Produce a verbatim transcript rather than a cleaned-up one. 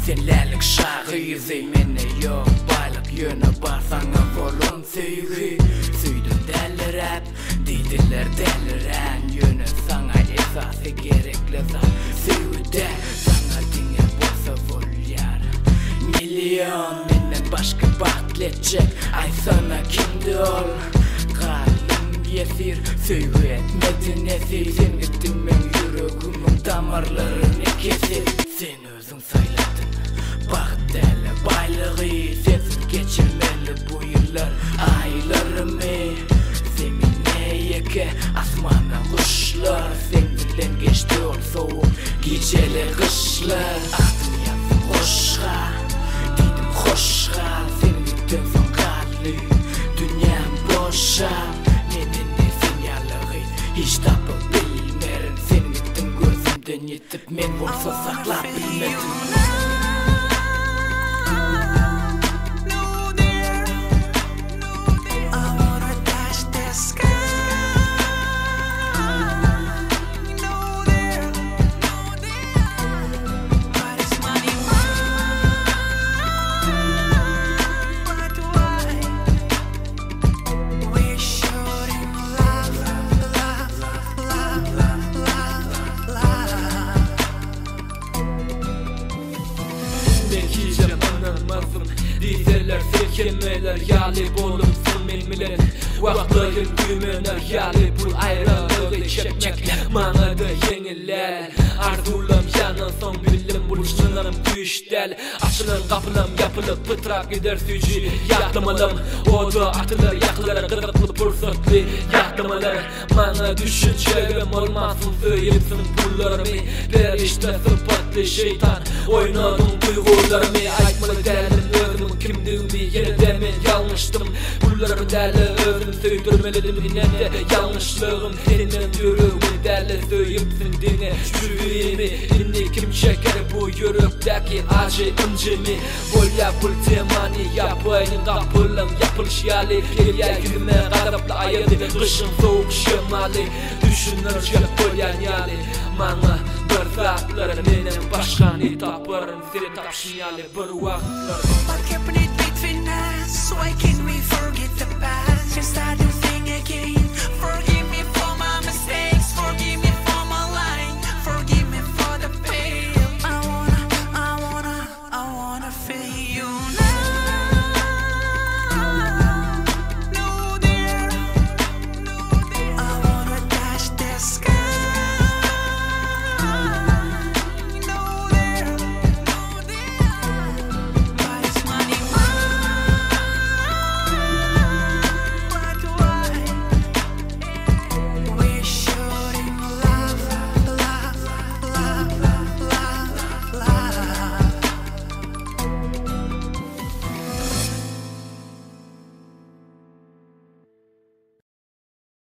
Senlerlik şahıyızı mene yok baylık yönü bar sana volun süyü Süydüm derler hep dediler derler en yönü sana esası gerekli zat Süyü de sana dinle bolsa volyar Milyon menden başka bakletecek ay sana kimdi ol Kalım yesir süyü etmedin esir Sen gittin ben yüreğimin damarlarını kesir Sen özün sayladın Bak deli baylığı sensiz geçirmeli bu yıllar aylarımı Zemine yeke asmana kuşlar Sen bilen geçti ol soğuk geceli kışlar Adım yazdım hoşğa dedim hoşğa Sen gittin son kalli dünyam boşa Menin ne sinyalığı hiç tapı bilmerim Sen gittin gözümden yetip men bolsa saklap bilmedim Dizeler silkemeler yali bolumsun men bilen Vaktlayın dümener yali bu ayrılığı çekmek Mana da yeniler Arzulam yanan son bilim buluşunlarım düştel Açılan kapılam yapılıp pıtrak gider sücü Yaklamalam o da atılır yakılar Gıdıklı fırsatlı yaklamalar Mana düşüncelerim olmasın söylesin pullarımı Perişte sıfatlı şeytan oynadım duygularımı Aytmalı derdim özümün kimdiğimi yeniden ben yanlıştım Pullarımı derli özüm söydürmelidim yine de yanlışlığım Senin yüreğimi derli söyümsün dine Şüvimi dinle kim çeker bu yürekteki acı incimi Bol yapıl temani yapayın kapılım yapılış yali Geriye yüzüme kadapla ayadı kışın soğuk şemali Düşünürce bol yan yali Mana bir zatları benim başkanı taparım Seni tapşın yali bir vaktlar What kept it between us? Why can't we forget the past? Just I do think again